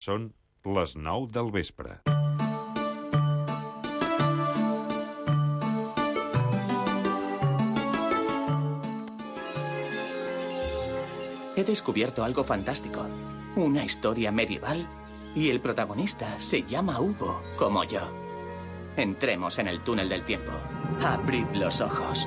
Són les 9 del vespre. He descubierto algo fantástico. Una historia medieval y el protagonista se llama Hugo, como yo. Entremos en el túnel del tiempo. Abrid los ojos.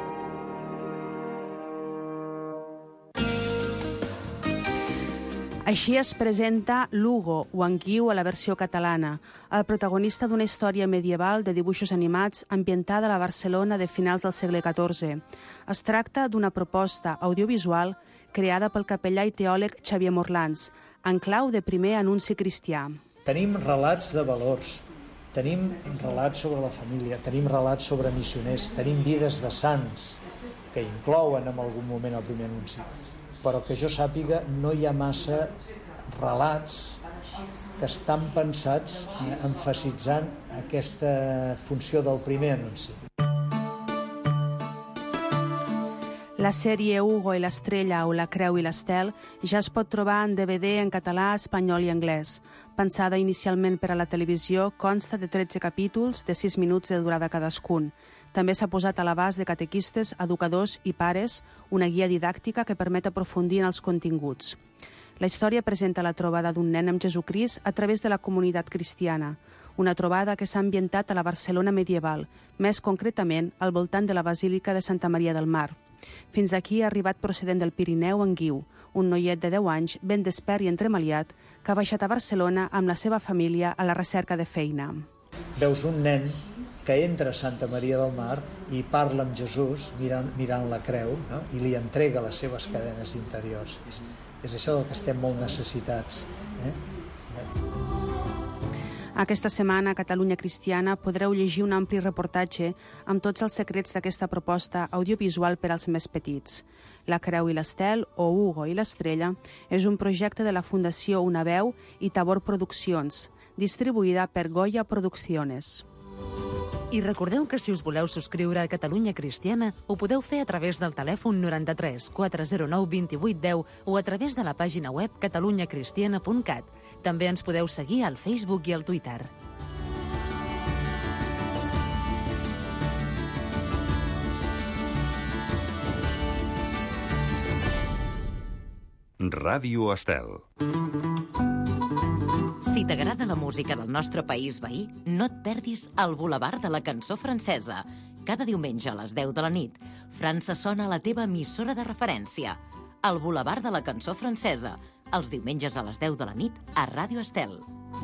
Així es presenta l'Hugo, o en Guiu a la versió catalana, el protagonista d'una història medieval de dibuixos animats ambientada a la Barcelona de finals del segle XIV. Es tracta d'una proposta audiovisual creada pel capellà i teòleg Xavier Morlans, en clau de primer anunci cristià. Tenim relats de valors, tenim relats sobre la família, tenim relats sobre missioners, tenim vides de sants, que inclouen en algun moment el primer anunci. Però que jo sàpiga no hi ha massa relats que estan pensats emfasitzant aquesta funció del primer anunci. La sèrie Hugo i l'estrella o La creu i l'estel ja es pot trobar en DVD en català, espanyol i anglès. Pensada inicialment per a la televisió, consta de 13 capítols de 6 minuts de durada cadascun. També s'ha posat a l'abast de catequistes, educadors i pares una guia didàctica que permet aprofundir en els continguts. La història presenta la trobada d'un nen amb Jesucrist a través de la comunitat cristiana, una trobada que s'ha ambientat a la Barcelona medieval, més concretament al voltant de la Basílica de Santa Maria del Mar. Fins aquí ha arribat procedent del Pirineu en Guiu, un noiet de 10 anys ben despert i entremaliat que ha baixat a Barcelona amb la seva família a la recerca de feina. Veus un nen que entra a Santa Maria del Mar i parla amb Jesús mirant la creu, no? I li entrega les seves cadenes interiors. És això del que estem molt necessitats. Aquesta setmana a Catalunya Cristiana podreu llegir un ampli reportatge amb tots els secrets d'aquesta proposta audiovisual per als més petits. La creu i l'estel, o Hugo i l'estrella, és un projecte de la Fundació Una Veu i Tabor Produccions, distribuïda per Goya Producciones. I recordeu que si us voleu subscriure a Catalunya Cristiana ho podeu fer a través del telèfon 93 409 2810 o a través de la pàgina web catalunyacristiana.cat. També ens podeu seguir al Facebook i al Twitter. Ràdio Estel. Si t'agrada la música del nostre país veí, no et perdis el Boulevard de la Cançó Francesa. Cada diumenge a les 10 de la nit, França sona a la teva emissora de referència. El Boulevard de la Cançó Francesa, els diumenges a les 10 de la nit a Ràdio Estel.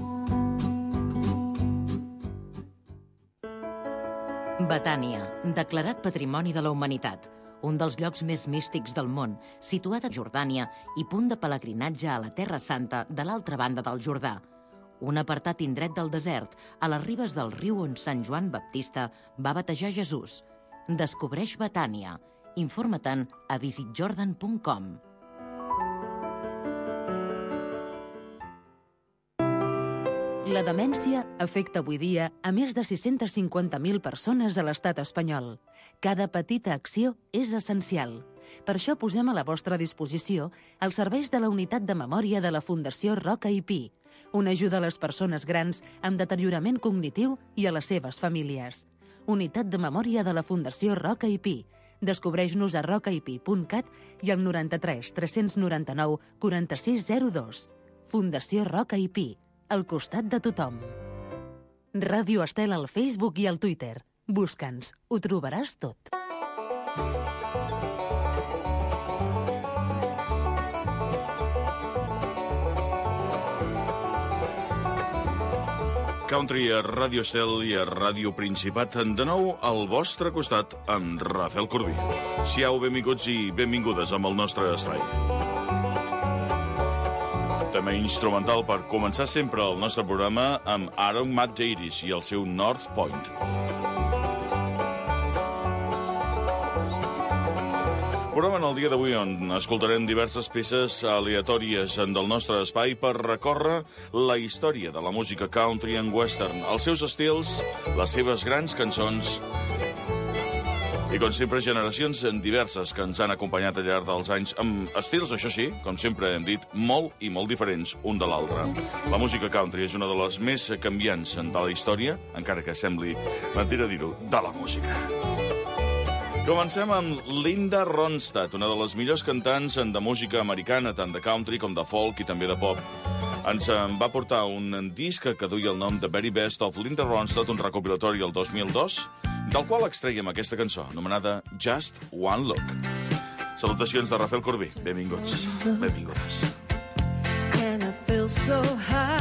Betània, declarat Patrimoni de la Humanitat. Un dels llocs més místics del món, situat a Jordània i punt de pelegrinatge a la Terra Santa de l'altra banda del Jordà. Un apartat indret del desert, a les ribes del riu on Sant Joan Baptista va batejar Jesús. Descobreix Betània. Informa-te'n a visitjordan.com. La demència afecta avui dia a més de 650.000 persones a l'estat espanyol. Cada petita acció és essencial. Per això posem a la vostra disposició els serveis de la Unitat de Memòria de la Fundació Roca i Pi, una ajuda a les persones grans amb deteriorament cognitiu i a les seves famílies. Unitat de Memòria de la Fundació Roca i Pi. Descobreix-nos a rocaipi.cat i al 93 399 4602. Fundació Roca i Pi, al costat de tothom. Ràdio Estel al Facebook i al Twitter. Busca'ns, ho trobaràs tot. Country a Ràdio Estel i a Ràdio Principat, de nou al vostre costat amb Rafael Corbí. Siau benvinguts i benvingudes amb el nostre espai. Tema instrumental per començar sempre el nostre programa amb Aaron Matt Davis i el seu North Point. Programa en el dia d'avui on escoltarem diverses peces aleatòries del nostre espai per recórrer la història de la música country and western, els seus estils, les seves grans cançons I com sempre, generacions diverses que ens han acompanyat al llarg dels anys, amb estils, això sí, com sempre hem dit, molt i molt diferents un de l'altre. La música country és una de les més canviants de la història, encara que sembli mentira dir-ho, de la música. Comencem amb Linda Ronstadt, una de les millors cantants de música americana, tant de country com de folk i també de pop. Ens va portar un disc que duia el nom de Very Best of Linda Ronstadt, un recopilatori el 2002, del qual extraiem aquesta cançó, anomenada Just One Look. Salutacions de Rafael Corbí. Benvinguts, benvingudes. And I feel so high.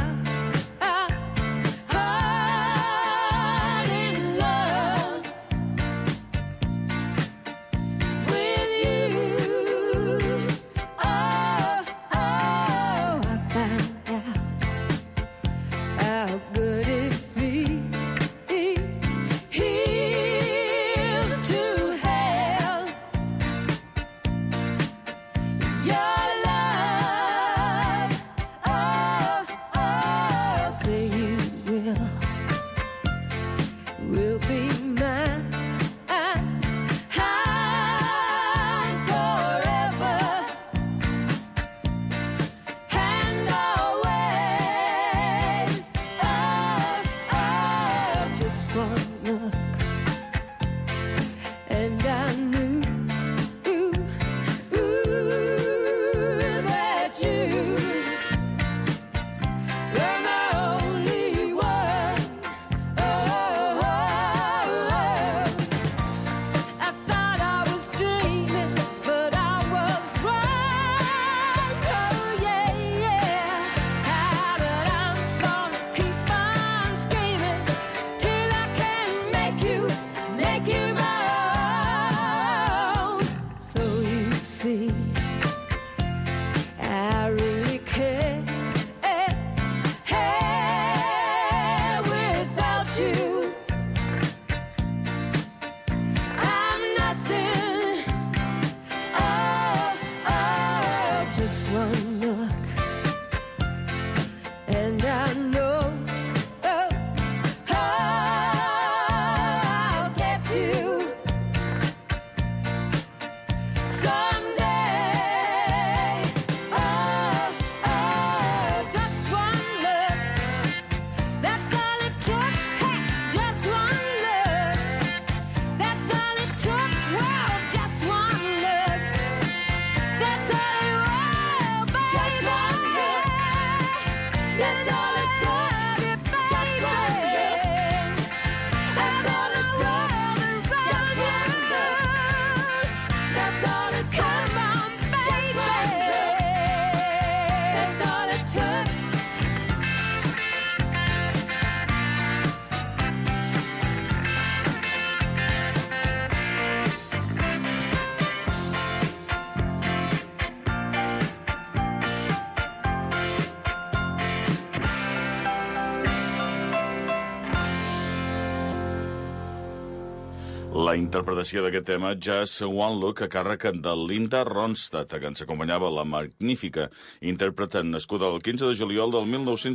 La interpretació d'aquest tema, Just One Look, a càrrec de Linda Ronstadt, que ens acompanyava la magnífica intèrpreta nascuda el 15 de juliol del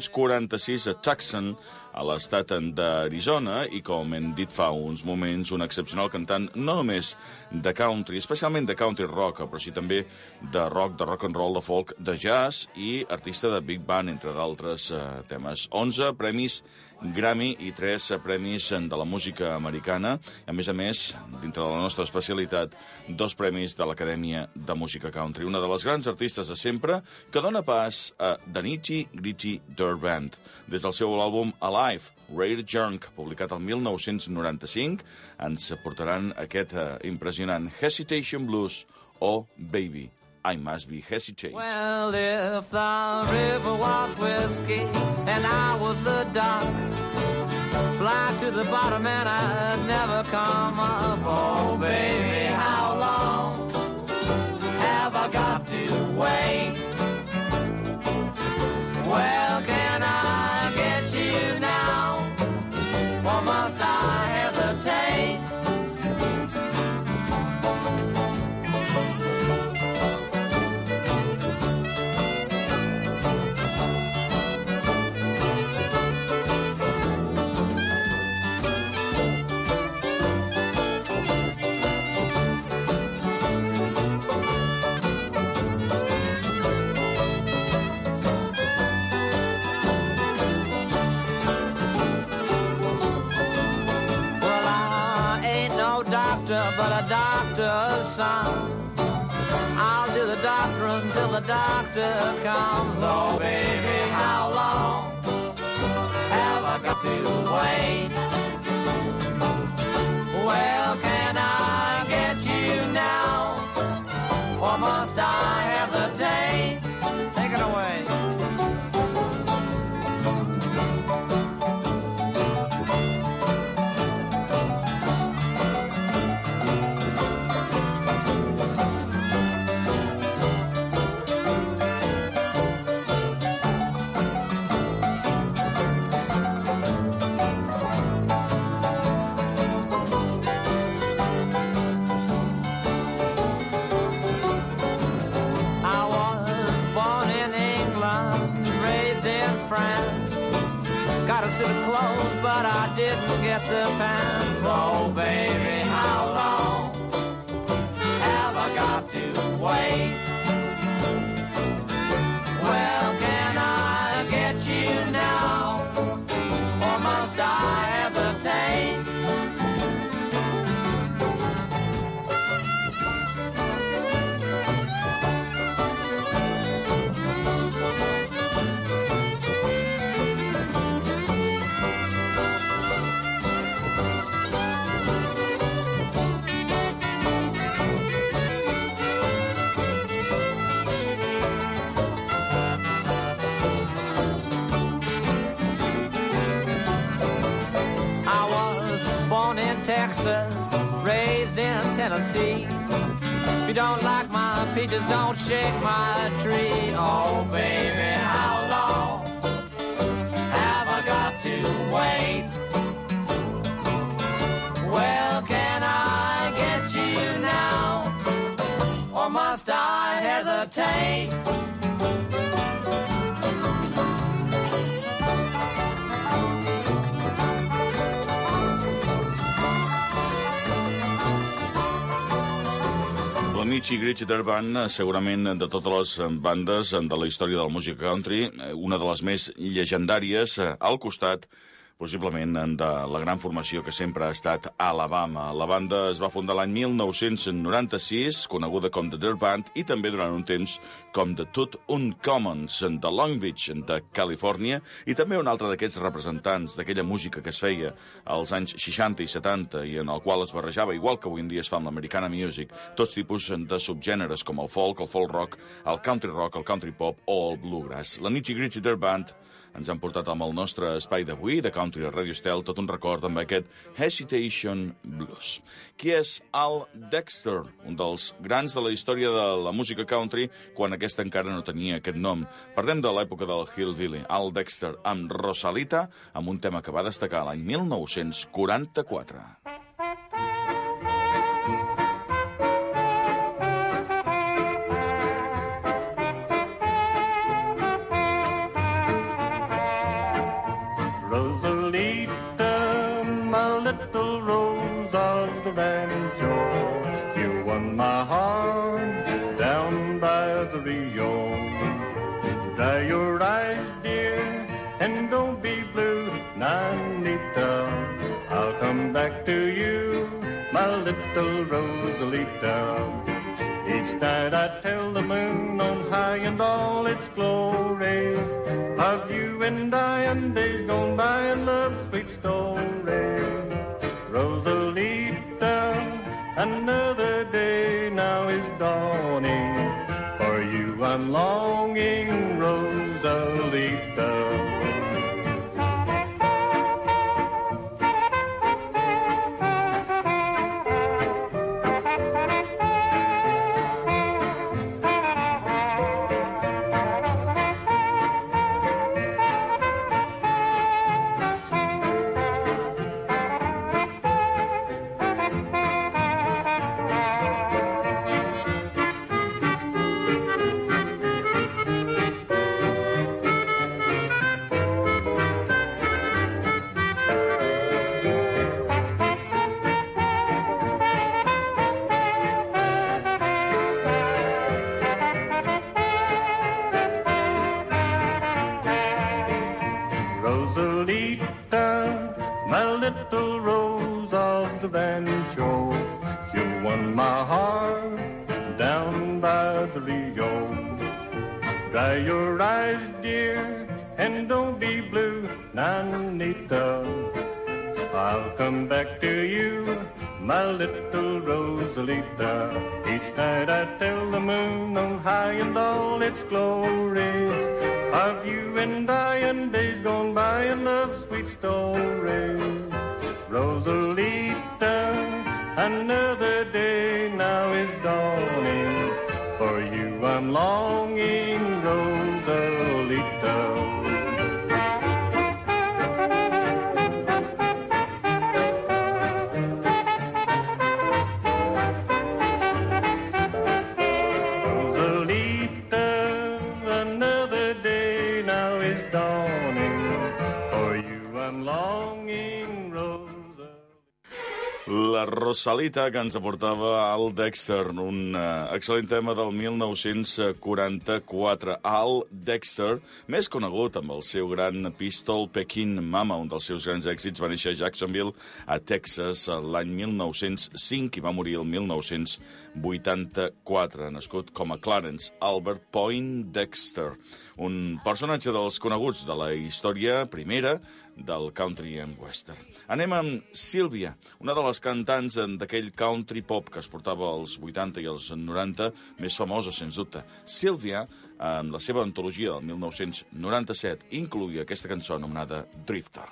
1946 a Tucson, a l'estat d'Arizona, i com hem dit fa uns moments, un excepcional cantant no només de country, especialment de country rock, però sí també de rock and roll, de folk, de jazz i artista de big band, entre d'altres temes. 11 premis Grammy i 3 premis de la música americana. A més, dintre de la nostra especialitat, 2 premis de l'Acadèmia de Música Country. Una de les grans artistes de sempre que dona pas a The Nitty Gritty Dirt Band. Des del seu àlbum Alive, Rare Junk, publicat el 1995, ens portaran aquest impressionant Hesitation Blues o Baby, I Must Be Hesitating. Well, if the river was whiskey and I was the dock, fly to the bottom and I'd never come up. Oh, baby, how long have I got to wait? Well, can I get you now, or must I hesitate? but a doctor's son. I'll do the doctor until the doctor comes. Oh, baby, how long have I got to wait? Well, can I get you now, or must I hesitate? Take it away. Got a suit of clothes, but I didn't get the pants. Oh, baby, how long have I got to wait? Well, can I get you now, or must I hesitate? Texas, raised in Tennessee. If you don't like my peaches, don't shake my tree. Oh, baby, how long have I got to wait? Well, can I get you now, or must I hesitate? Mitzi Grich Band, segurament de totes les bandes de la història de la música country, una de les més llegendàries, al costat, possiblement, de la gran formació que sempre ha estat a Alabama. La banda es va fundar l'any 1996, coneguda com The Dirt Band, i també durant un temps com The Tut Uncommons, de Long Beach, de Califòrnia, i també un altre d'aquests representants d'aquella música que es feia als anys 60 i 70 i en el qual es barrejava, igual que avui en dia es fa amb l'Americana Music, tots tipus de subgèneres com el folk rock, el country pop o el bluegrass. La Nitty Gritty Dirt Band ens han portat amb el nostre espai d'avui, de Country a Radio Estel, tot un record amb aquest Hesitation Blues. Qui és Al Dexter, un dels grans de la història de la música country, quan aquesta encara no tenia aquest nom? Parlem de l'època del Hillbilly. Al Dexter amb Rosalita, amb un tema que va destacar l'any 1944. I'll come back to you, my little Rosalita. Each night I tell the moon on high and all its glory of you and I and days gone by and love's sweet story. Rosalita, another day now is dawning. For you I'm longing, Rosalita. Rosalita, my little rose of the rancho, Dry your eyes, dear, and don't be blue, Nanita. I'll come back to you, my little Rosalita. Each night I tell the moon on high and all its glory of you and I and days gone by and love's sweet story. Rosalita, another day now is dawning. For you I'm longing, Rosalita. La Rosalita, que ens aportava Al Dexter, un excel·lent tema del 1944. Al Dexter, més conegut amb el seu gran Pistol Peckin' Mama, un dels seus grans èxits, va néixer a Jacksonville, a Texas, l'any 1905 i va morir el 1984, nascut com a Clarence Albert Poindexter, un personatge dels coneguts de la història primera del country and western. Anem amb Sílvia, una de les cantants d'aquell country pop que es portava als 80 i als 90, més famosa, sens dubte. Sílvia, amb la seva antologia del 1997, incloïa aquesta cançó anomenada Drifter.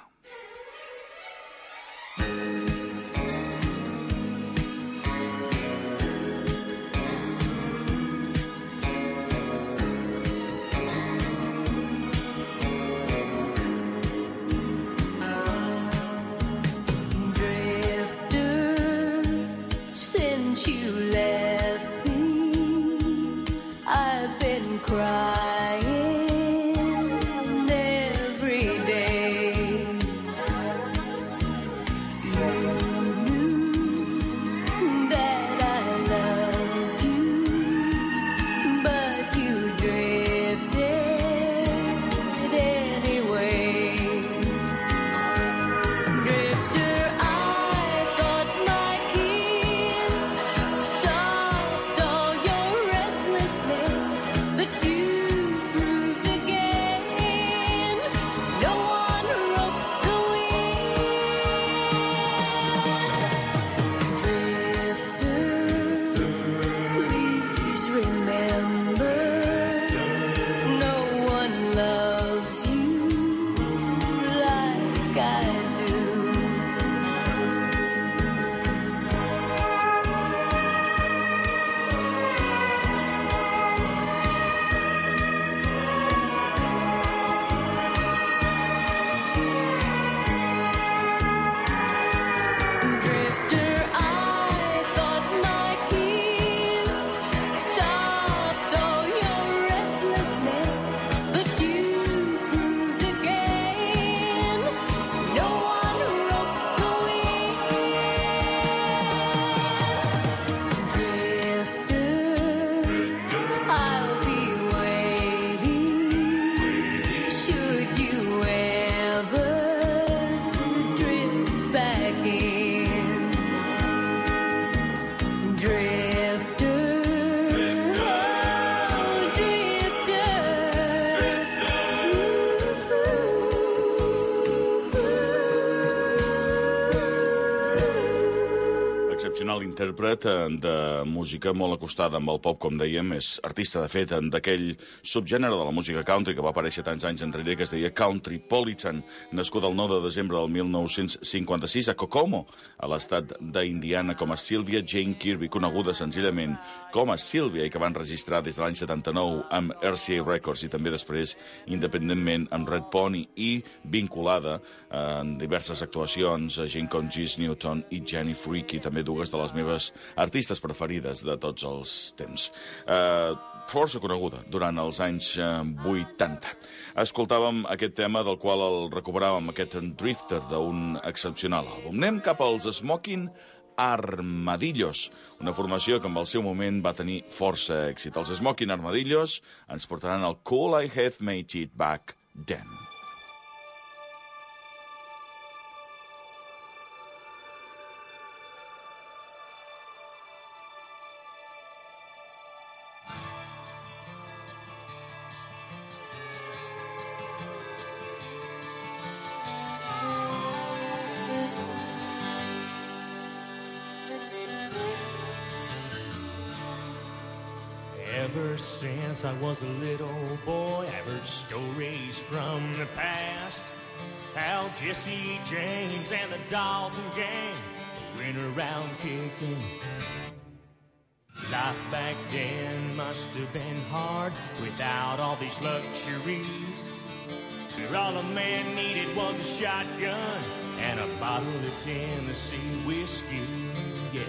Intèrpret de música molt acostada amb el pop, com dèiem, és artista, de fet, d'aquell subgènere de la música country que va aparèixer tants anys enrere, que es deia Countrypolitan, nascut el 9 de desembre del 1956 a Kokomo, a l'estat d'Indiana, com a Sylvia Jane Kirby, coneguda senzillament com a Sylvia, i que van registrar des de l'any 79 amb RCA Records i també després independentment amb Red Pony, i vinculada en diverses actuacions a gent com Gis Newton i Jenny Freaky, també dues de les meves artistes preferides de tots els temps. Força coneguda durant els anys 80. Escoltàvem aquest tema del qual el recuperàvem, aquest Drifter d'un excepcional àlbum. Anem cap als Smoking Armadillos, una formació que en el seu moment va tenir força èxit. Els Smoking Armadillos ens portaran el Cool I Have Made It Back Then. Ever since I was a little boy, I've heard stories from the past, how Jesse James and the Dalton gang went around kicking. Life back then must have been hard without all these luxuries, where all a man needed was a shotgun and a bottle of Tennessee whiskey, yeah.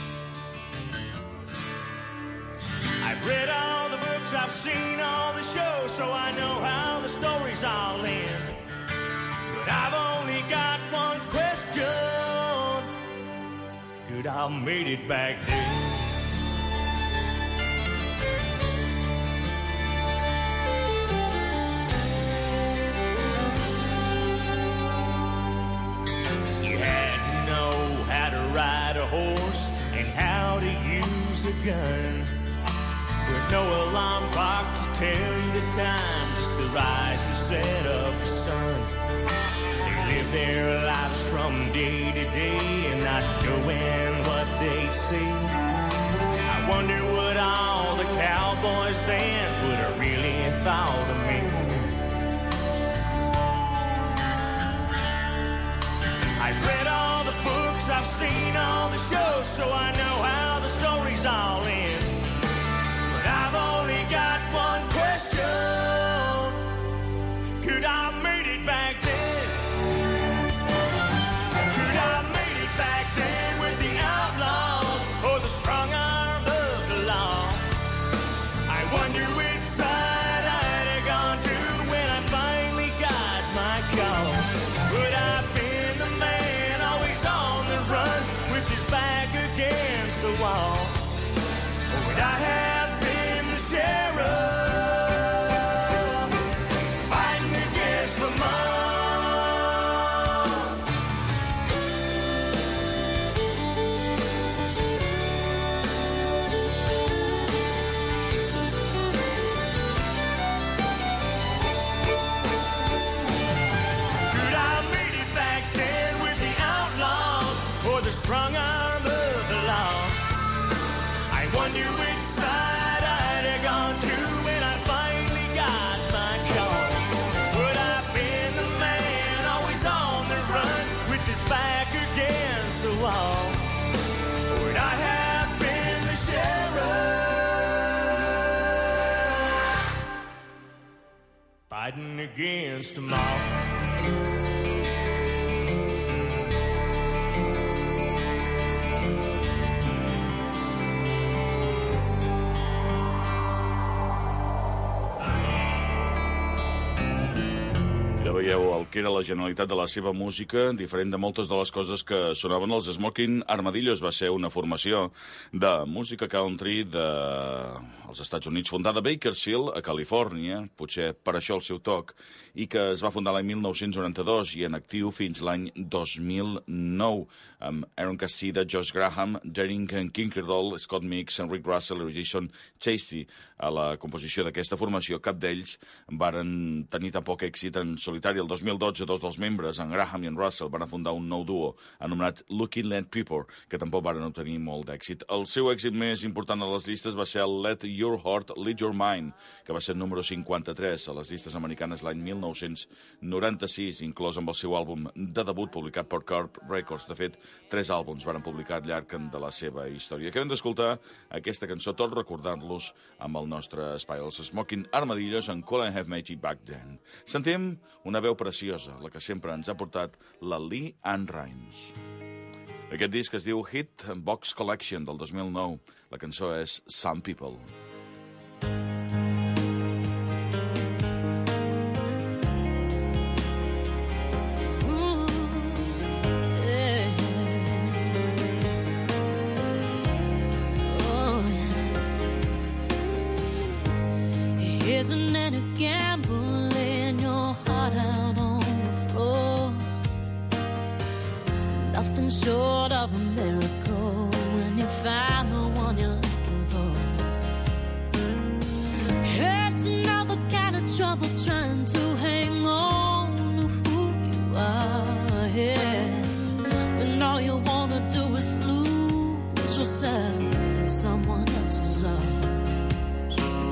I've read all the books, I've seen all the shows, so I know how the stories all end. But I've only got one question: could I have made it back then? You had to know how to ride a horse and how to use a gun, with no alarm clock to tell you the time, just the rise and set of the sun. They live their lives from day to day and not knowing what they'd see. I wonder what all the cowboys then would have really thought of me. I've read all the books, I've seen all the shows, so I know how the stories all end. I've only got one question: could I have made it back then? Could I have made it back then with the outlaws or the strong arm of the law? I wonder which side I'd have gone to when I finally got my call. Would I have been the man always on the run with his back against the wall? Or would I have fighting against the mob? Could I have made it back then with the outlaws or the strong arm of the law? I wonder which side I'd have gone to when I finally got my call. Would I have been the man always on the run with his back against the wall? Or would I have been the sheriff fighting against them all? Veieu el que era la genialitat de la seva música, diferent de moltes de les coses que sonaven. Els Smoking Armadillos va ser una formació de música country dels Estats Units, fundada a Bakersfield, a Califòrnia, potser per això el seu toc, i que es va fundar l'any 1992 i en actiu fins l'any 2009, amb Aaron Cassida, Josh Graham, Derek Kinkerdall, Scott Mix, Rick Russell i Jason Chasty. A la composició d'aquesta formació, cap d'ells varen tenir tan poc èxit en solitari. El 2012, dos dels membres, en Graham i en Russell, van fundar un nou duo anomenat Looking Land People, que tampoc varen obtenir molt d'èxit. El seu èxit més important a les llistes va ser el Let Your Heart Lead Your Mind, que va ser el número 53 a les llistes americanes l'any 1996, inclòs amb el seu àlbum de debut publicat per Curb Records. De fet, 3 àlbums van publicar al llarg de la seva història. Acabem d'escoltar aquesta cançó, tot recordant-los amb el nostre espai, els Smoking Armadillos, en Could I Have Made It Back Then. Sentim una veu preciosa, la que sempre ens ha portat la Lee Ann Rimes. Aquest disc es diu Hit Box Collection del 2009. La cançó és Some People. Isn't it a gamble laying your heart out on the floor? Nothing short of a miracle when you find the one you're looking for. It's another kind of trouble trying to hang on to who you are, yeah. When all you want to do is lose yourself in someone else's arms.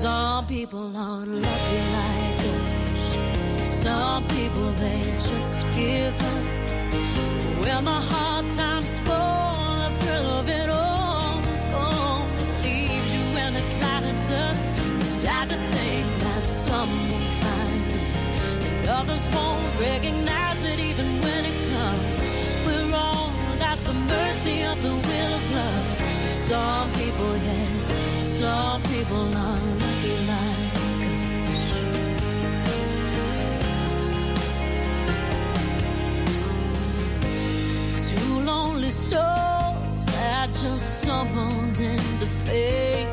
Some people aren't lucky like us. Some people, they just give up. When the hard times fall, the thrill of it all is gone. It leaves you in a cloud of dust. It's sad to think that some won't find it, and others won't recognize it even when it comes. We're all at the mercy of the will of love. Some people, yeah, some people aren't lucky like us. Two lonely souls that just summoned into fate.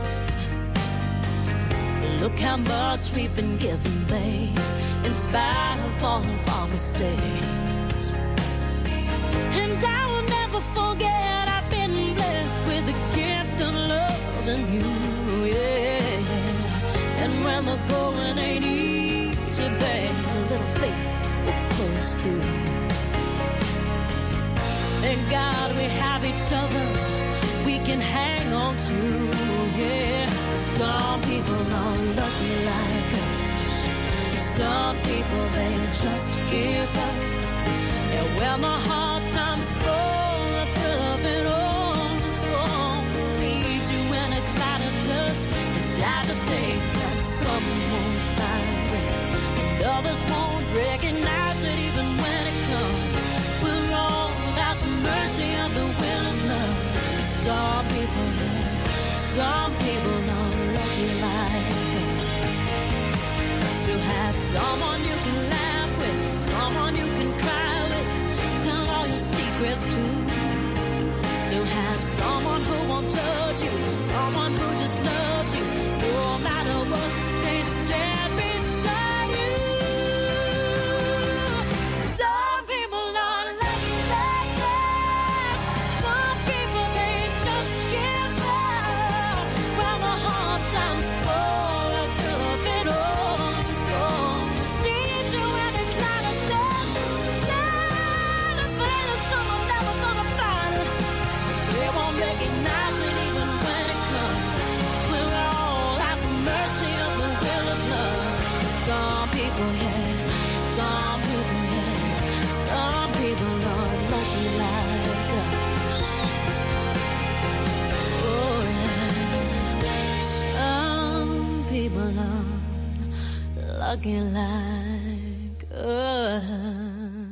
Look how much we've been given, babe, in spite of all of our mistakes. And I will never forget, I've been blessed with the gift of loving you, yeah. And when the going ain't easy, babe, a little faith will pull us through. Thank God we have each other we can hang on to, yeah. Some people aren't lucky like us. Some people, they just give up. And when the hard times fall, the thrill of it all is gone. Leaves you in a cloud of dust. It's sad to think that some won't find it, and others won't recognize it even when it comes. We're all at the mercy of the will of love. Some people, some people aren't lucky like us. To have someone you can laugh with, someone you can cry with, tell all your secrets to. To have someone who won't judge you, someone who just loves you, no matter what, they stand beside you. Some people aren't lucky like us. Some people, they just give up. When the hard times fall, the thrill of it all is gone. Leaves you in a cloud of dust. Stand and play the song, I'm never gonna find it. They won't recognize it even when it comes. We're all at the mercy of the will of love. Some people, yeah, some people, yeah, some people aren't lucky like us. Oh yeah, some people aren't lucky like us.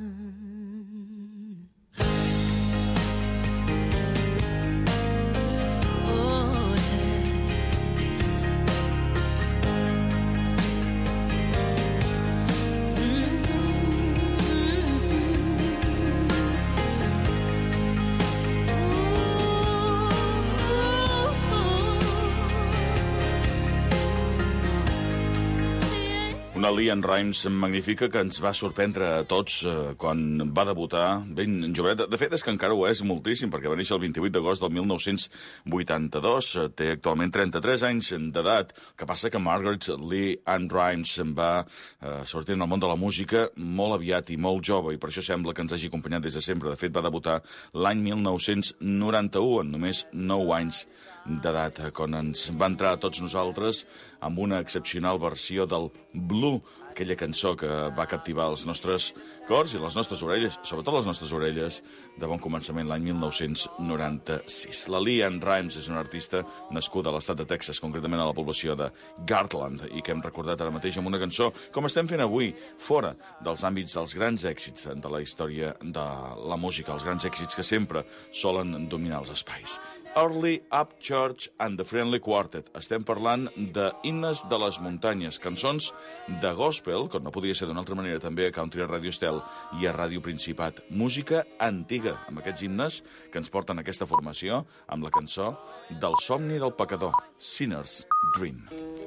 Una LeAnn Rimes magnífica que ens va sorprendre a tots quan va debutar ben jovenet. De fet, és que encara ho és moltíssim, perquè va néixer el 28 d'agost del 1982. Té actualment 33 anys d'edat. El que passa que Margaret LeAnn Rimes va sortir en el món de la música molt aviat i molt jove, i per això sembla que ens hagi acompanyat des de sempre. De fet, va debutar l'any 1991, en només 9 anys d'edat, quan ens va entrar a tots nosaltres amb una excepcional versió del Blue, aquella cançó que va captivar els nostres cors i les nostres orelles, sobretot les nostres orelles, de bon començament l'any 1996. La LeAnn Rimes és una artista nascuda a l'estat de Texas, concretament a la població de Garland, i que hem recordat ara mateix amb una cançó, com estem fent avui, fora dels àmbits dels grans èxits de la història de la música, els grans èxits que sempre solen dominar els espais. Early Upchurch and the Friendly Quartet. Estem parlant de himnes de les muntanyes, cançons de gospel, com no podia ser d'una altra manera també a Country a Radio Estel i a Ràdio Principat. Música antiga, amb aquests himnes que ens porten aquesta formació, amb la cançó del somni del pecador, Sinner's Dream.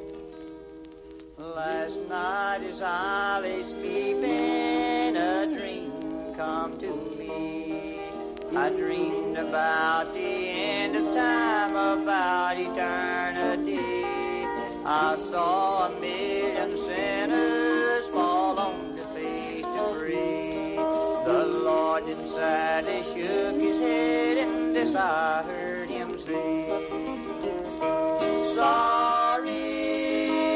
Last night as I lay sleeping, a dream come to me. I dreamed about the end of time, about eternity. I saw 1,000,000 sinners fall on their face to free. The Lord then sadly shook his head, and this I heard him say, sorry,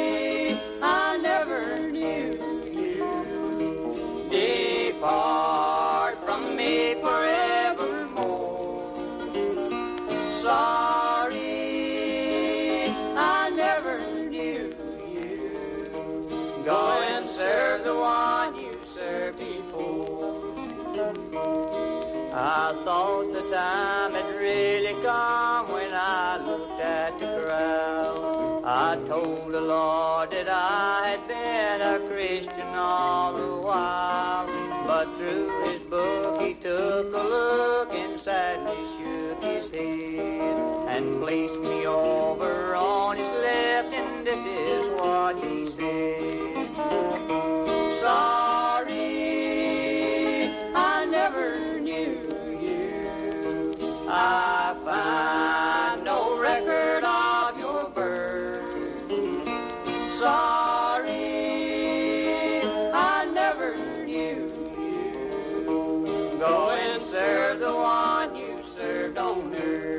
thought the time had really come when I looked at the crowd. I told the Lord that I had been a Christian all the while, but through his book he took a look and sadly shook his head and placed me over on his left, and this is what he said. Sorry, I never knew you. I find no record of your birth. Sorry, I never knew you. Go and serve the one you served on earth.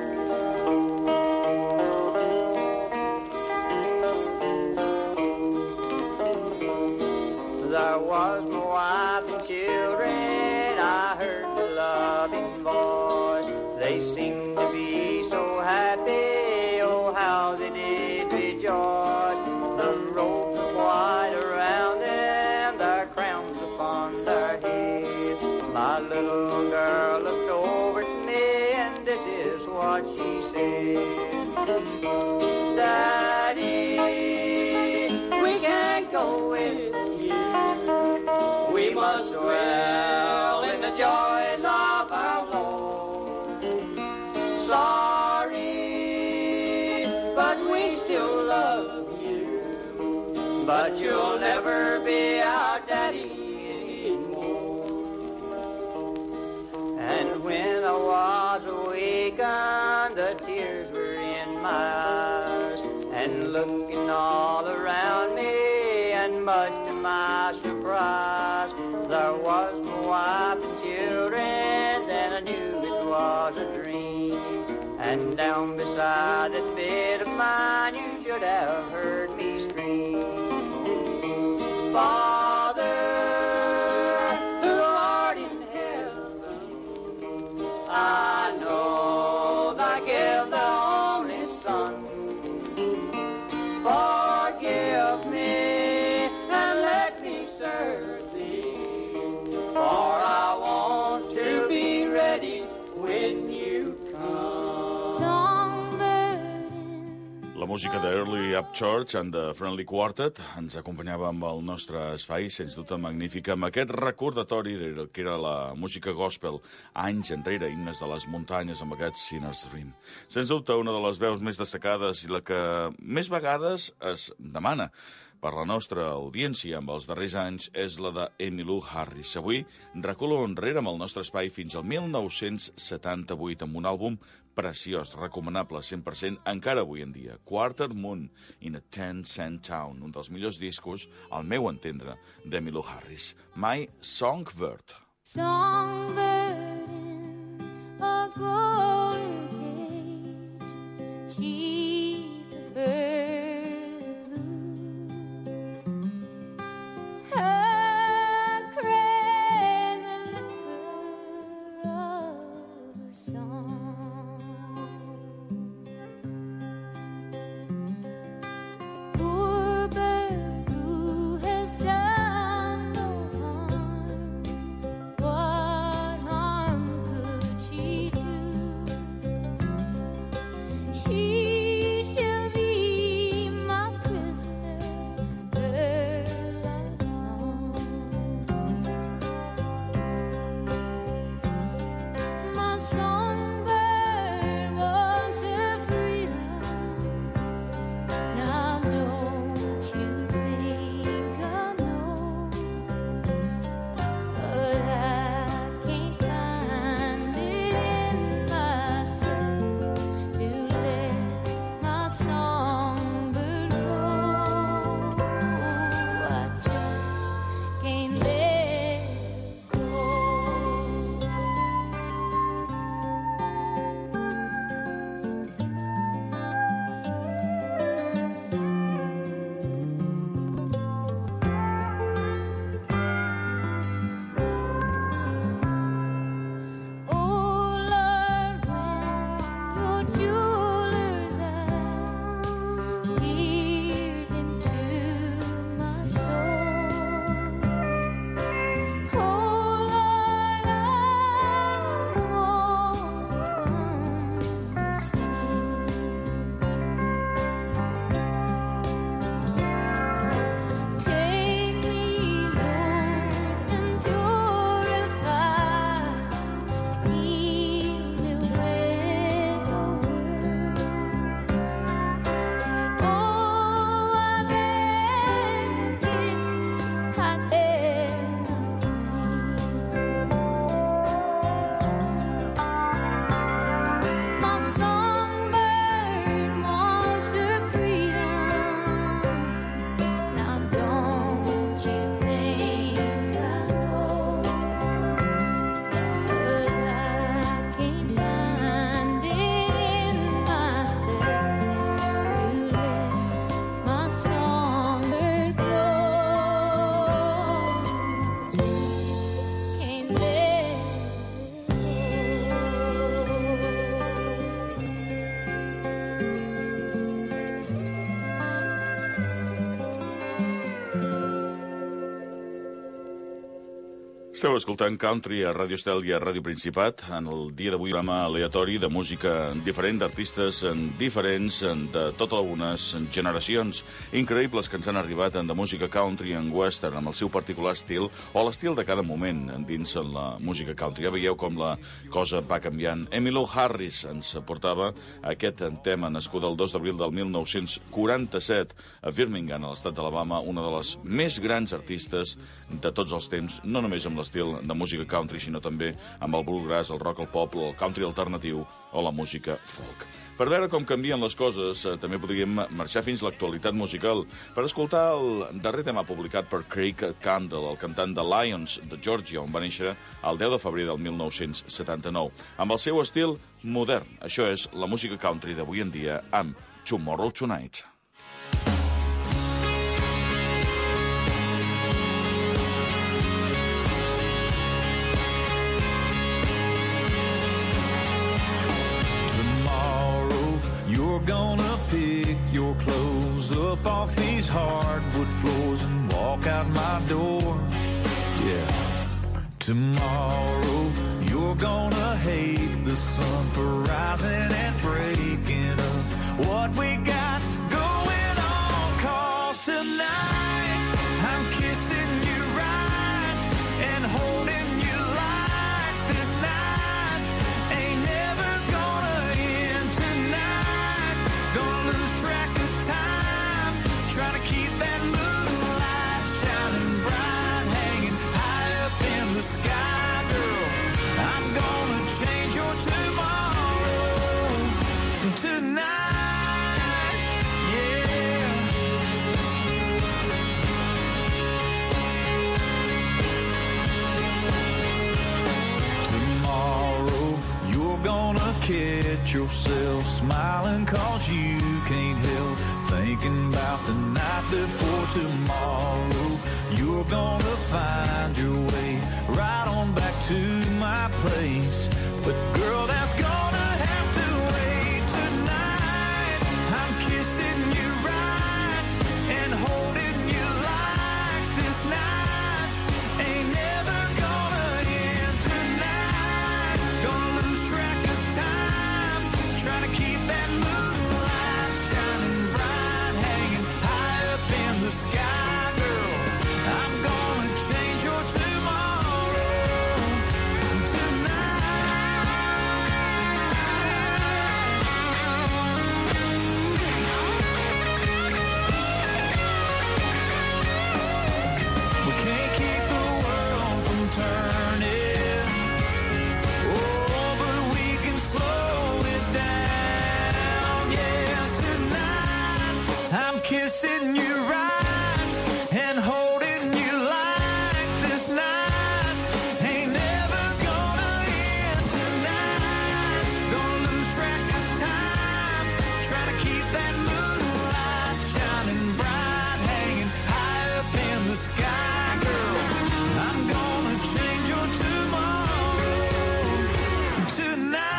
There was my wife and children, I heard the loving voice. They seemed to be so happy, oh how they did rejoice. The robes of white around them, their crowns upon their heads. My little girl looked over to me, and this is what she said. Daddy, we can't go with you. We must dwell in the joys of our Lord. Sorry, but we still love you. But you'll never be our daddy anymore. And when I was awakened, the tears were in my eyes, and looking all around me, and much to my surprise, there was my wife and children, then I knew it was a dream. And down beside that bed of mine, you should have heard me scream. Father, who art in heaven, I know thy give the only Son. Forgive me and let me serve thee, for I want to be ready when you come. La música d'Early Upchurch and the Friendly Quartet ens acompanyava amb el nostre espai, sens dubte magnífica, amb aquest recordatori del que era la música gospel anys enrere, himnes de les muntanyes, amb aquest Sinner's Dream. Sens dubte, una de les veus més destacades i la que més vegades es demana per la nostra audiència amb els darrers anys és la de Emmylou Harris. Avui reculo enrere amb el nostre espai fins al 1978 amb un àlbum preciós, recomanable 100% encara avui en dia. Quarter Moon in a 10-Cent Town, un dels millors discos, al meu entendre, d'Emmylou Harris. My Songbird. Songbird in a golden cage, she prefers the blue. Her crane the liquor of her song. Poor bird who has done no harm, what harm Esteu escoltant Country a Ràdio Estel i a Ràdio Principat. En el dia d'avui, programa aleatori de música diferent, d'artistes diferents, de totes algunes generacions increïbles que ens han arribat de música country en western, amb el seu particular estil, o l'estil de cada moment dins la música country. Ja veieu com la cosa va canviant. Emmylou Harris ens portava aquest tema, nascuda el 2 d'abril del 1947 a Birmingham, a l'estat d'Alabama, una de les més grans artistes de tots els temps, no només amb l'estil de música country, sinó també amb el bluegrass, el rock, el pop, el country alternatiu o la música folk. Per veure com canvien les coses, també podríem marxar fins a l'actualitat musical per escoltar el darrer tema publicat per Craig Candle, el cantant de Lions de Georgia, on va néixer el 10 de febrer del 1979, amb el seu estil modern. Això és la música country d'avui en dia amb Tomorrow Tonight. You're gonna pick your clothes up off these hardwood floors and walk out my door. Yeah. Tomorrow you're gonna hate the sun for rising and breaking up what we got going on. 'Cause tonight I'm kissing you right and holding you like this night ain't never gonna end tonight. Gonna lose track of time, trying to keep that moonlight shining bright, hanging high up in the sky, girl. I'm gonna change your tomorrow tonight, yeah. Tomorrow you're gonna catch yourself smiling 'cause you can't help thinking about the night before. Tomorrow you're gonna find your way right on back to my place, but girl, that's gonna have to wait. Tonight I'm kissing you right and holding you like this night ain't never gonna end tonight. Gonna lose track of time, trying to keep that moonlight shining bright, hanging high up in the sky, girl. I'm gonna change your tomorrow tonight. We can't keep the world from turning, oh, but we can slow it down, yeah. Tonight I'm kissing you right and holding you like this night ain't never gonna end tonight. Gonna lose track of time, trying to keep that moonlight shining bright, hanging high up in the sky, girl. I'm gonna change your tomorrow tonight.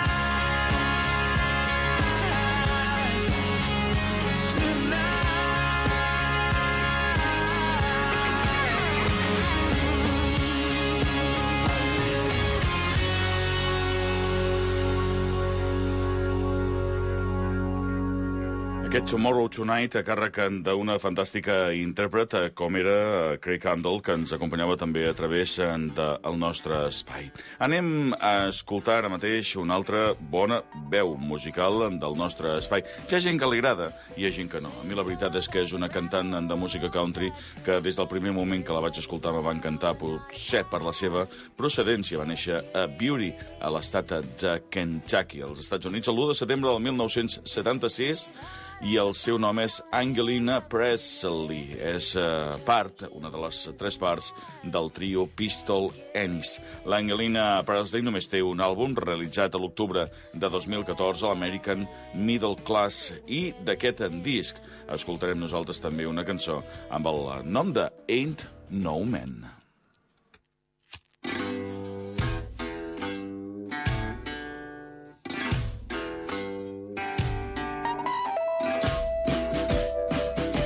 Aquest Tomorrow Tonight a càrrec d'una fantàstica intèrpret com era Craig Candle, que ens acompanyava també a través del nostre espai. Anem a escoltar ara mateix una altra bona veu musical del nostre espai. Hi ha gent que li agrada i hi ha gent que no. A mi la veritat és que és una cantant de música country que des del primer moment que la vaig escoltar me va encantar, potser per la seva procedència. Va néixer a Bury, a l'estat de Kentucky, als Estats Units, el 1 de setembre del 1976, i el seu nom és Angelina Presley. És una de les 3 parts del trio Pistol Ennis. L'Angelina Presley només té un àlbum realitzat a l'octubre de 2014, l'American Middle Class, i d'aquest disc escoltarem nosaltres també una cançó amb el nom de Ain't No Man.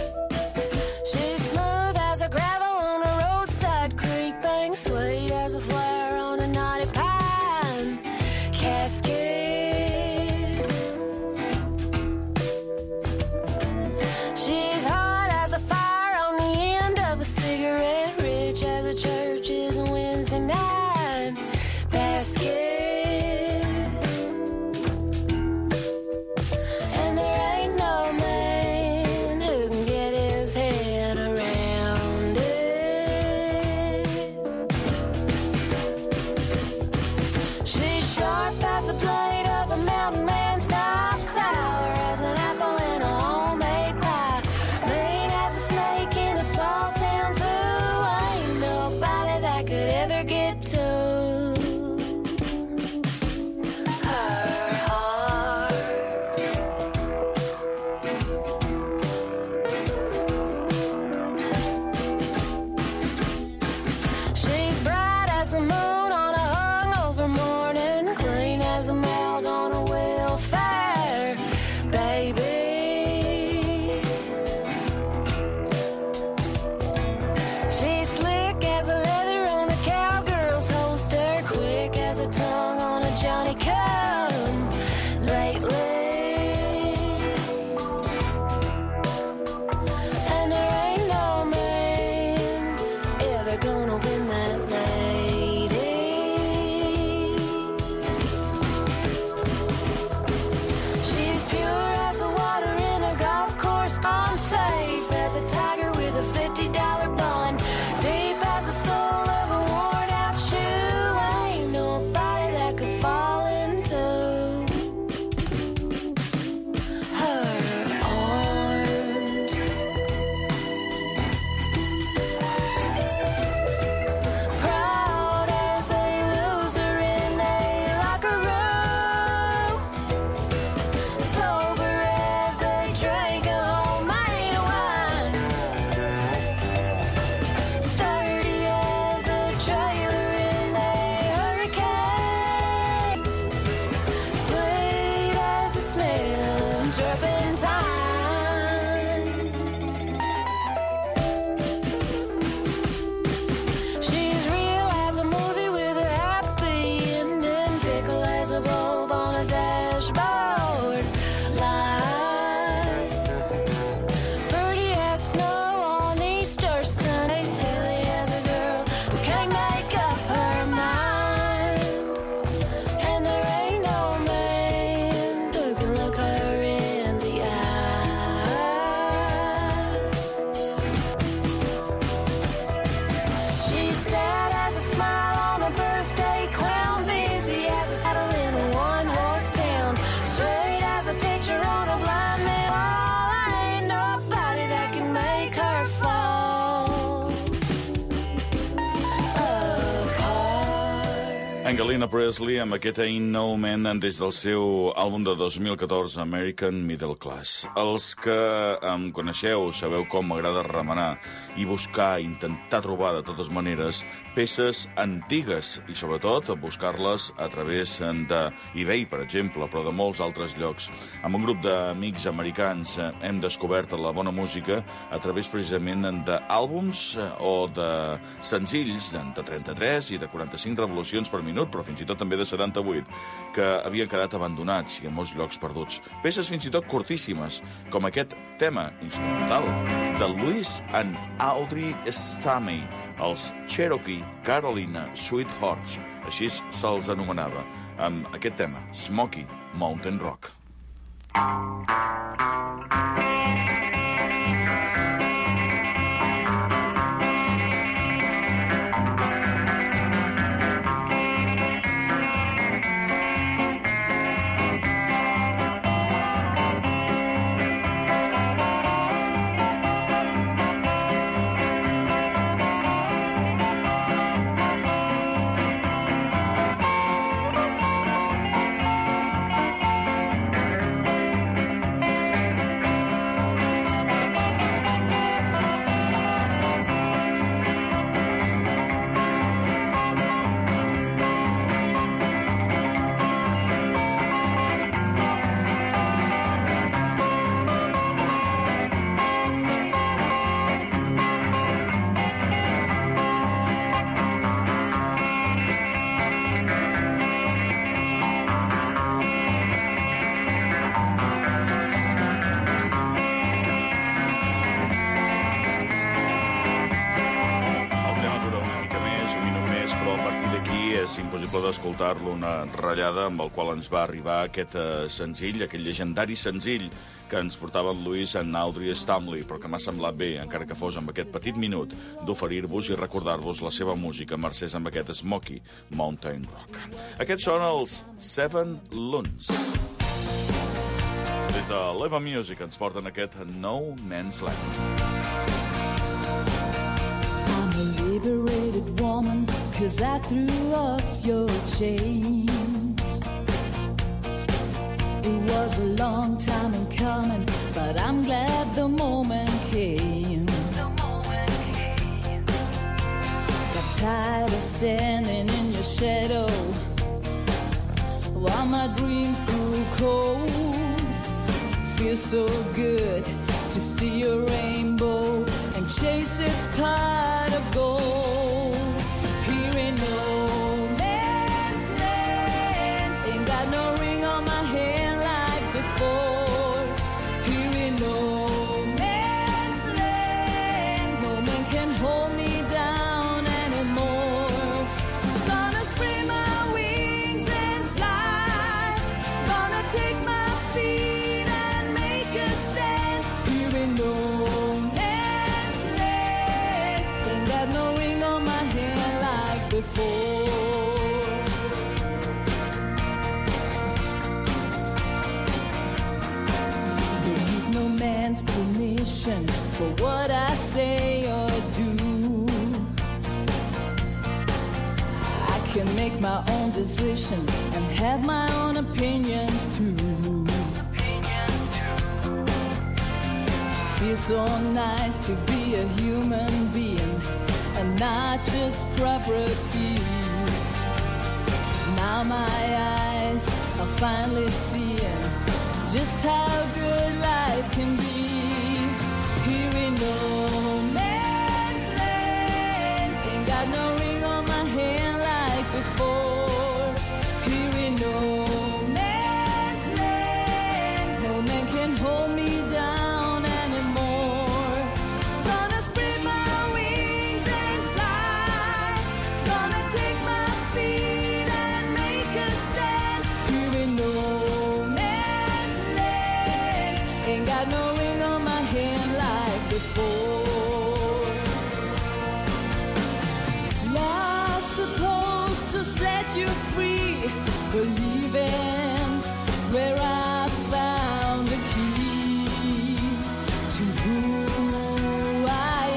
She's smooth as a gravel on a roadside creek bank, sweet as a safe as a tiger with a $50 bond. Deep as the sole of a worn out shoe. Ain't nobody that could fall into her arms. Proud as a loser in a locker room. Sober as a drink of homemade wine. Sturdy as a trailer in a hurricane. Sweet as the smell of turpentine. She's real as a movie with a happy ending. Fickle as a bulb on a dashboard light. Pretty as snow on Easter Sunday. Silly as a girl who can't make up her mind. And there ain't no man who can look her in the eye. She's sad as a smile on a birthday clown. Busy as a saddle in a one-horse town. Straight as a picture on a blind man wall. Ain't nobody that can make her fall apart. Angelina Presley amb aquest Ain't No Man des del seu àlbum de 2014, American Middle Class. Els que em coneixeu sabeu com m'agrada remenar i buscar, intentar trobar de totes maneres peces antigues i sobretot buscar-les a través d'eBay, per exemple, però de molts altres llocs. Amb un grup d'amics americans hem descobert la bona música a través precisament d'àlbums o de senzills de 33 i de 45 revolucions per minut, però fins i tot també de 78, que havien quedat abandonats i en molts llocs perduts. Peces fins i tot curtíssimes, com aquest tema instrumental de Louis and Audrey Stamey, els Cherokee Carolina Sweethearts, així se'ls anomenava, amb aquest tema, Smoky Mountain Rock. És impossible d'escoltar-lo, una ratllada amb el qual ens va arribar aquest senzill, aquell llegendari senzill que ens portaven Louis and Audrey Stamey, però que m'ha semblat bé, encara que fos amb aquest petit minut, d'oferir-vos i recordar-vos la seva música mercès amb aquest Smoky Mountain Rock. Aquests són els Seven Loons. Des de Leva Music ens porten aquest No Man's Land. I'm a liberated woman, 'cause I threw off your chains. It was a long time in coming, but I'm glad the moment came. Got tired of standing in your shadow while my dreams grew cold. Feels so good to see your rainbow and chase its pot of gold. Here ain't no man's land, ain't got no ring on my hand like before. Here ain't no man's land, no man can hold me down anymore. Gonna spread my wings and fly, gonna take my feet and make a stand. Here ain't no for what I say or do. I can make my own decision and have my own opinions too. Feels so nice to be a human being and not just property. Now my eyes are finally seeing just how good life can be. Here in no man's land, ain't got no ring on my hand like before. Here in no man's land, no man can hold me down anymore. Gonna spread my wings and fly, gonna take my feet and make a stand. Here in no man's land, ain't got no ring on my hand like before. Love's supposed to set you free, believing's where I found the key to who I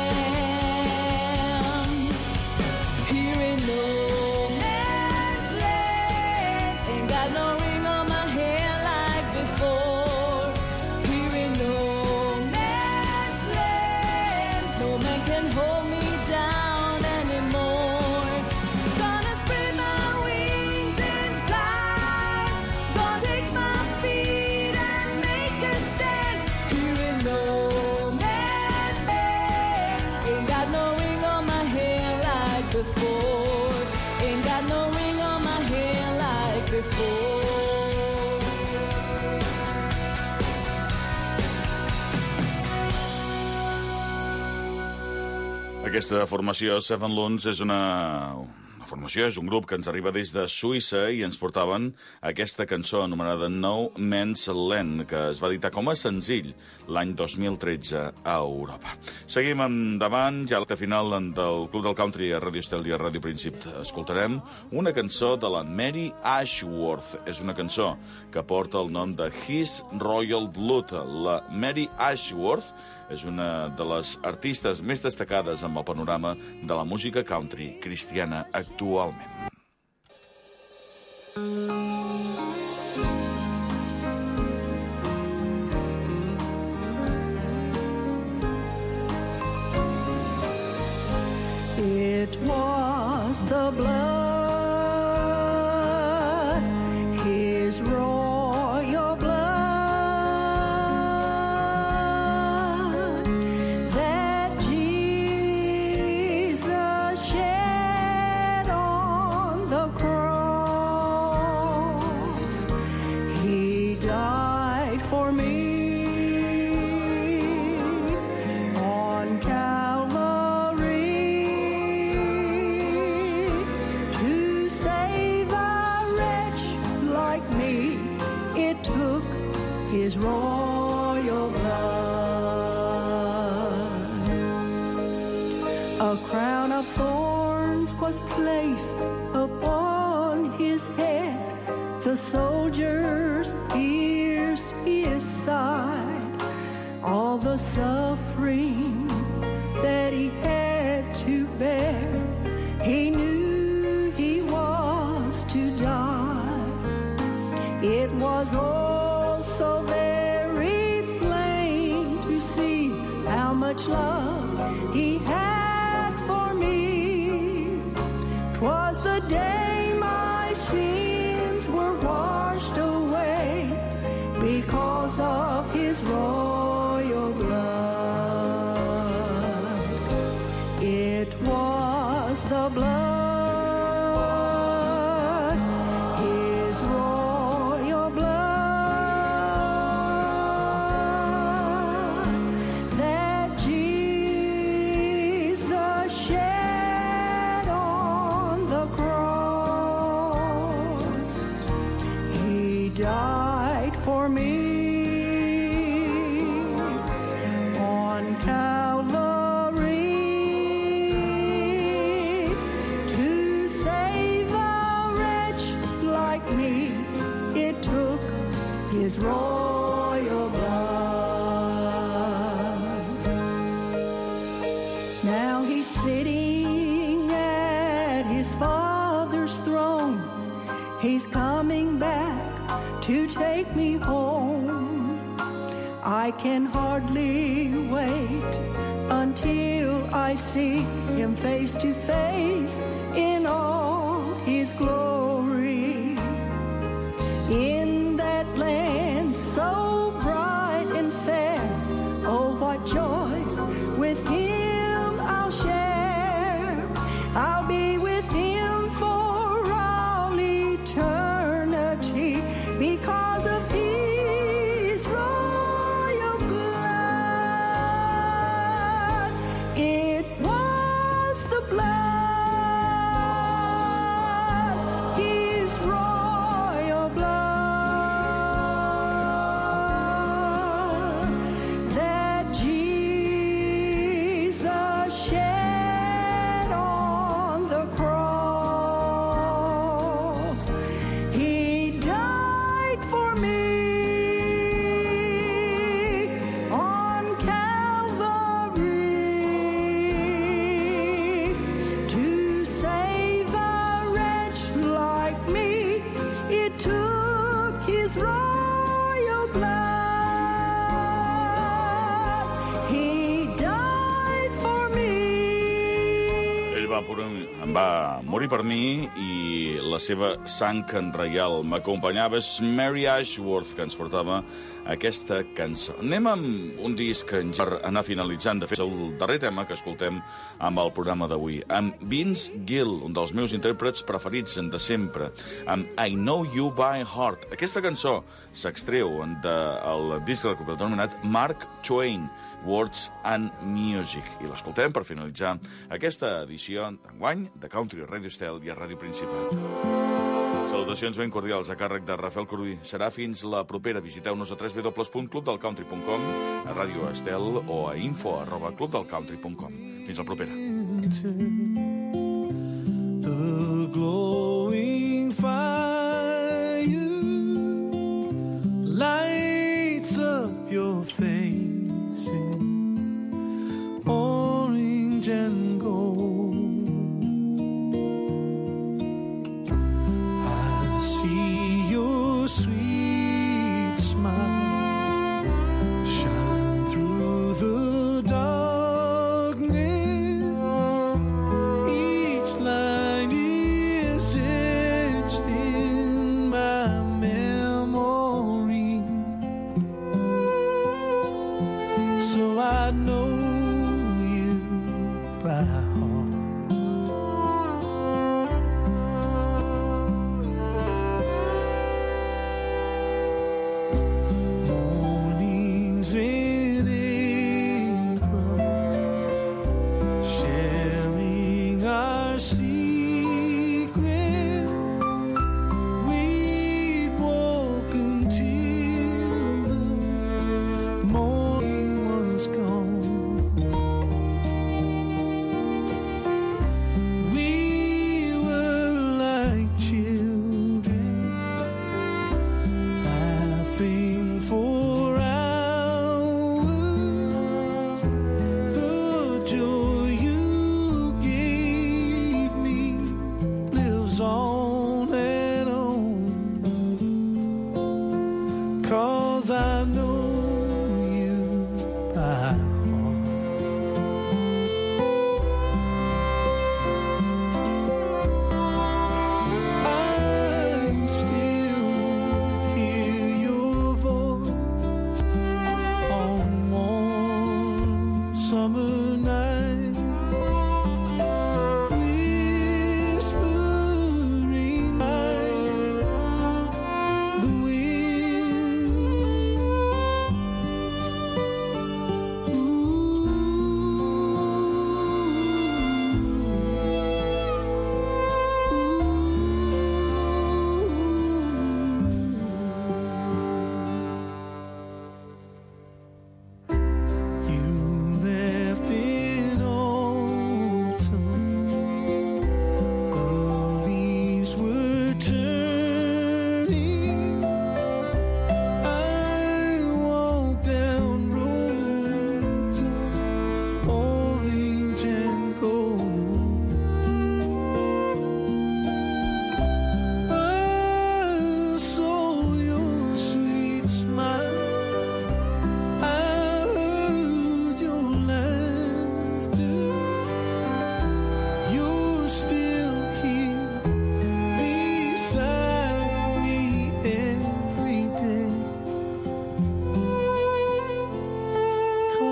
am. Here in no man's land, ain't got no ring on my hand like before. Here in no man's land, no man can hold me down anymore. Gonna spread my wings and fly, gonna take my feet and make a stand. Here in no man's land, ain't got no ring on my hand like before. Ain't got no ring on my hand like before. Aquesta formació Seven Loons és una formació, és un grup que ens arriba des de Suïssa i ens portaven aquesta cançó anomenada No Man's Land, que es va editar com a senzill l'any 2013 a Europa. Seguim endavant, ja a l'acte final del Club del Country a Radio Estel i a Radio Príncip. Escoltarem una cançó de la Mary Ashworth. És una cançó que porta el nom de His Royal Blood. La Mary Ashworth és una de les artistes més destacades amb el panorama de la música country cristiana actualment. It was the blood, his royal blood, that Jesus shed on the cross. He died for me on Calvary to save a wretch like me. It took his royal blood. A crown of thorns was placed upon his head. The soldiers pierced his side. All the suffering that he had to bear, he knew he was to die. It was all so very plain to see how much love he had for me. 'Twas the day my sins were washed away because of his royal blood. It was the blood, his royal blood, that Jesus I can hardly wait until I see him face to face in all his glory. In that land so bright and fair, oh, what joys with him I'll share. I'll be with him for all eternity because of his royal blood. It was the blood, his royal blood, that Jesus shed on the cross. He died for me on Calvary to save a wretch like me. It took his royal blood. He died for me. Ell va morir per mi i la seva sang reial m'acompanyava. És Mary Ashworth que ens portava aquesta cançó. Anem amb un disc per anar finalitzant. De fet, és el darrer tema que escoltem amb el programa d'avui. Amb Vince Gill, un dels meus intèrprets preferits de sempre. Amb I Know You by Heart. Aquesta cançó s'extreu del disc del compositor anomenat Mark Twain, Words and Music. I l'escoltem per finalitzar aquesta edició d'enguany de Country Radio Estel i a Ràdio Principat. Salutacions ben cordials a càrrec de Rafael Corbí. Serà fins la propera. Visiteu-nos a www.clubdelcountry.com, a Ràdio Estel o a info@clubdelcountry.com. Fins la propera. The glowing fire lights up your face in orange and gold. I see your sweet smile shine through the darkness. Each light is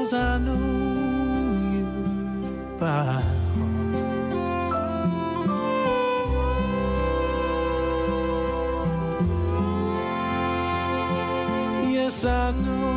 'cause I know you by heart. Yes, I know